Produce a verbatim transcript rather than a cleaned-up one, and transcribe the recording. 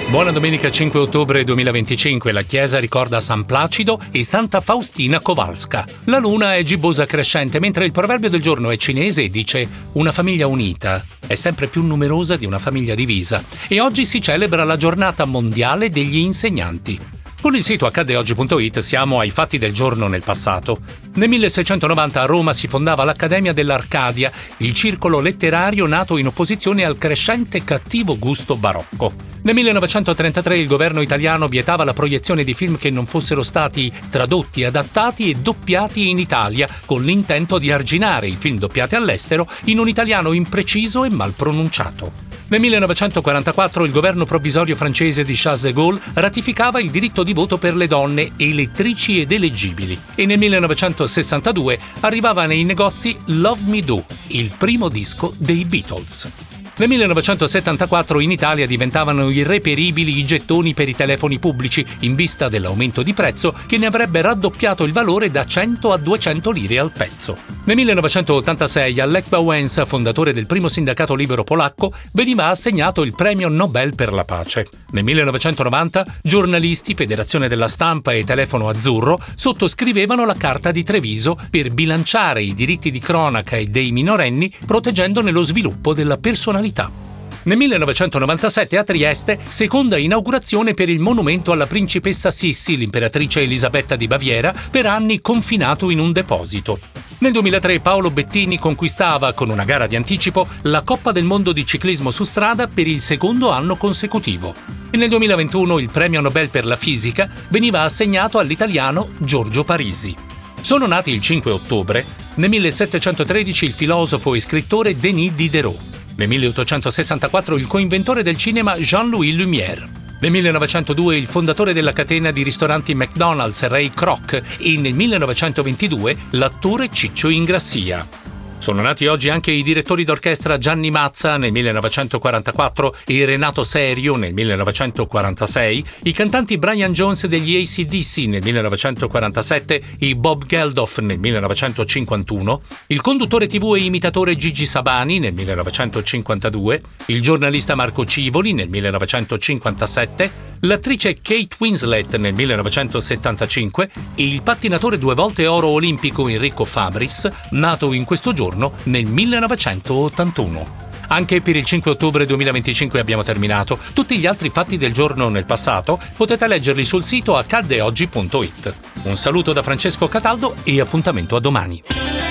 Buona domenica cinque ottobre duemilaventicinque. La chiesa ricorda San Placido e Santa Faustina Kowalska. La luna è gibbosa crescente, mentre il proverbio del giorno è cinese e dice: una famiglia unita è sempre più numerosa di una famiglia divisa. E oggi si celebra la giornata mondiale degli insegnanti. Con il sito accade oggi punto it siamo ai fatti del giorno nel passato. Nel milleseicentonovanta a Roma si fondava l'Accademia dell'Arcadia, il circolo letterario nato in opposizione al crescente cattivo gusto barocco. Nel millenovecentotrentatré il governo italiano vietava la proiezione di film che non fossero stati tradotti, adattati e doppiati in Italia, con l'intento di arginare i film doppiati all'estero in un italiano impreciso e mal pronunciato. Nel millenovecentoquarantaquattro il governo provvisorio francese di Charles de Gaulle ratificava il diritto di voto per le donne elettrici ed eleggibili. E nel millenovecentosessantadue arrivava nei negozi Love Me Do, il primo disco dei Beatles. Nel millenovecentosettantaquattro in Italia diventavano irreperibili i gettoni per i telefoni pubblici in vista dell'aumento di prezzo che ne avrebbe raddoppiato il valore da cento a duecento lire al pezzo. Nel millenovecentottantasei a Lech Wałęsa, fondatore del primo sindacato libero polacco, veniva assegnato il premio Nobel per la pace. Nel millenovecentonovanta giornalisti, Federazione della Stampa e Telefono Azzurro sottoscrivevano la Carta di Treviso per bilanciare i diritti di cronaca e dei minorenni, proteggendone lo sviluppo della personalità. Nel millenovecentonovantasette a Trieste, seconda inaugurazione per il monumento alla principessa Sissi, l'imperatrice Elisabetta di Baviera, per anni confinato in un deposito. Nel duemilatré Paolo Bettini conquistava, con una gara di anticipo, la Coppa del Mondo di ciclismo su strada per il secondo anno consecutivo. E nel duemilaventuno il premio Nobel per la fisica veniva assegnato all'italiano Giorgio Parisi. Sono nati il cinque ottobre. Nel millesettecentotredici il filosofo e scrittore Denis Diderot. Nel milleottocentosessantaquattro il coinventore del cinema Jean-Louis Lumière. Nel millenovecentodue il fondatore della catena di ristoranti McDonald's Ray Kroc e nel millenovecentoventidue l'attore Ciccio Ingrassia. Sono nati oggi anche i direttori d'orchestra Gianni Mazza nel millenovecentoquarantaquattro e Renato Serio nel millenovecentoquarantasei, i cantanti Brian Jones degli A C D C nel millenovecentoquarantasette e Bob Geldof nel millenovecentocinquantuno, il conduttore tivù e imitatore Gigi Sabani nel millenovecentocinquantadue, il giornalista Marco Civoli nel millenovecentocinquantasette, l'attrice Kate Winslet nel millenovecentosettantacinque e il pattinatore due volte oro olimpico Enrico Fabris, nato in questo giorno nel millenovecentottantuno. Anche per il cinque ottobre duemilaventicinque abbiamo terminato. Tutti gli altri fatti del giorno nel passato potete leggerli sul sito accade oggi punto it. Un saluto da Francesco Cataldo e appuntamento a domani.